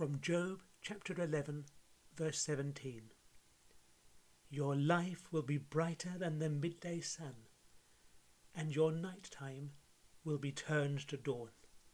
From Job chapter 11 verse 17. Your life will be brighter than the midday sun, and your night time will be turned to dawn.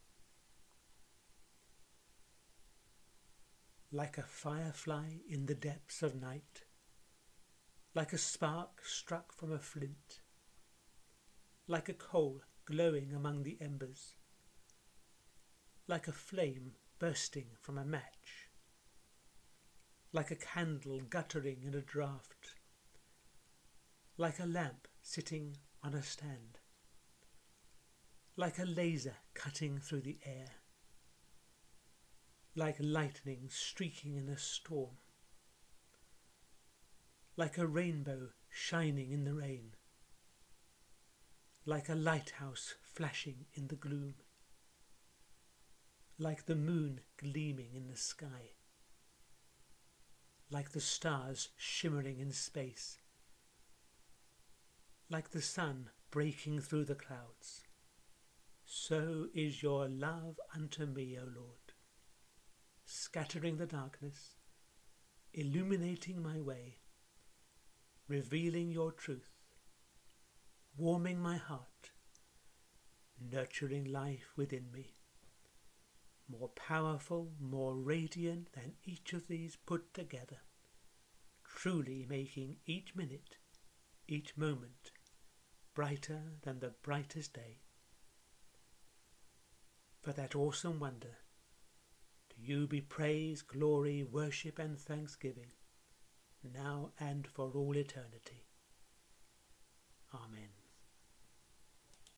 Like a firefly in the depths of night, like a spark struck from a flint, like a coal glowing among the embers, like a flame bursting from a match, like a candle guttering in a draught, like a lamp sitting on a stand, like a laser cutting through the air, like lightning streaking in a storm, like a rainbow shining in the rain, like a lighthouse flashing in the gloom, like the moon gleaming in the sky, like the stars shimmering in space, like the sun breaking through the clouds. So is your love unto me, O Lord, scattering the darkness, illuminating my way, revealing your truth, warming my heart, nurturing life within me, more powerful, more radiant than each of these put together, truly making each minute, each moment, brighter than the brightest day. For that awesome wonder, to you be praise, glory, worship and thanksgiving, now and for all eternity. Amen.